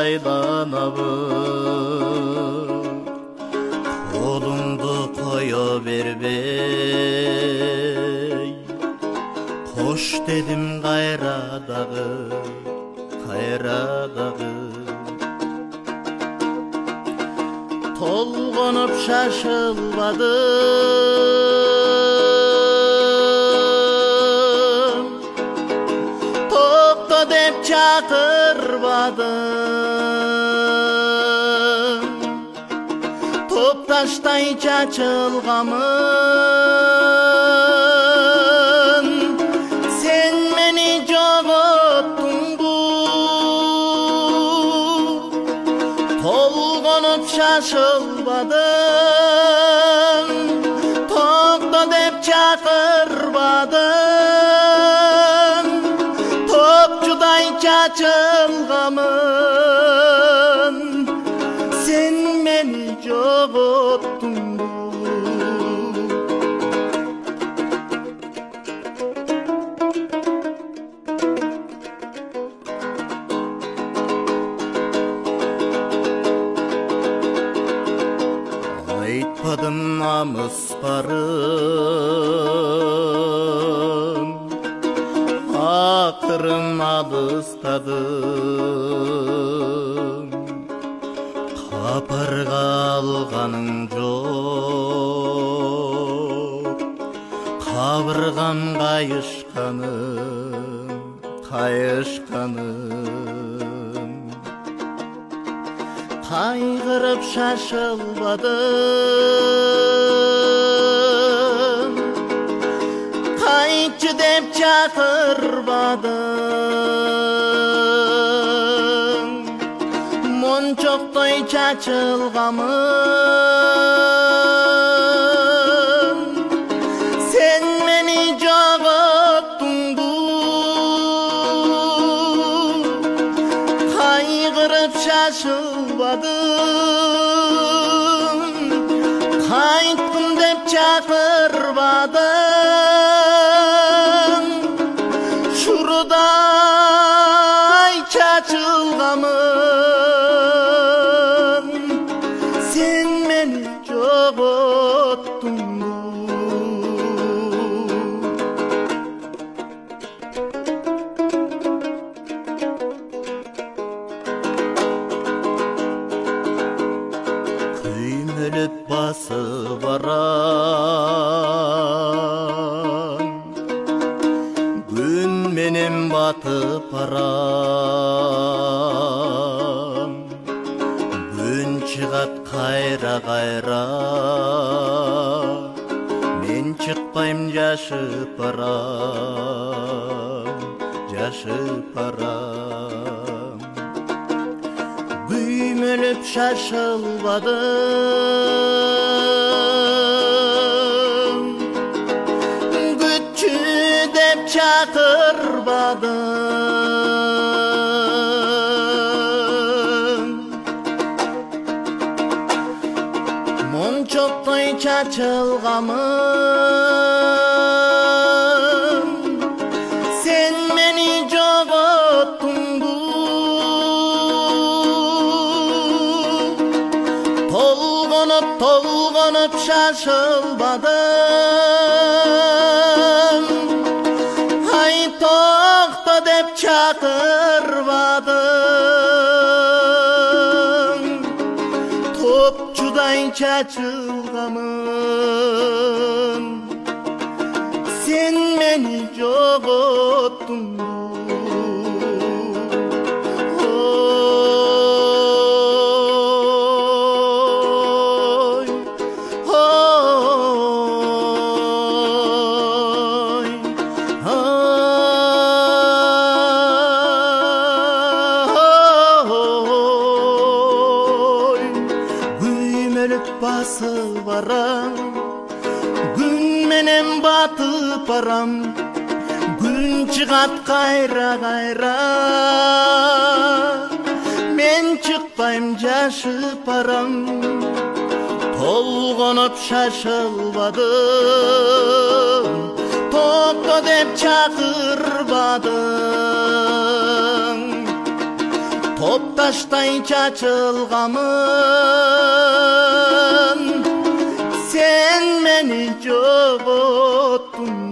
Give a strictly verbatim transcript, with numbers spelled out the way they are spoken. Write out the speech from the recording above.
айланабыз, қолыңды қоя бербей, қош дедім қайрадағы, қайрадағы. Толғанып шашылбадым, тоқта деп чақырбадым, топташтай чачылғамын, сен мені жоғоттың бұ. Толғанып шашылбадым, тоқта деп чақырбадым, топчудай чачылғамын, сен мені жоғоттың бұ. Айтпадым намыс барын, ақырын алыстадым. Қапарға алғаның жоқ, қабырғам қайышқаным, қайышқаным. Қайғырып шашылбадым, қайтшы деп чақырбадым, моншоқтай чачылғамын, сен мені жоғоттың бұ. Қайғырып шашылбадым, қайттым деп чақырбадым, шурудай чачылғамын, сен мені жоғоттың бұ. Күймеліп басы барам, күн менен батып барам, күн чыгат қайра-қайра, мен чықпайм жашып барам, жашып барам. Күймеліп шашылбадым, күтчү деп чақырбадым, моншоқтай чачылғамын, сен мені жоғоттың бұ. Толғанып, толғанып шашылбадым, ай тоқта деп чақырбадым, топчудай чачылғамын, сен мені жоғоттың бұ. Басы барам, күн менен батып барам, күн чыгат кайра-кайра, мен чыкпайм жашып барам, толгонуп шашылбадым, топто деп чакырбадым, топта Taştay çaçılgamın, sen meni jogottun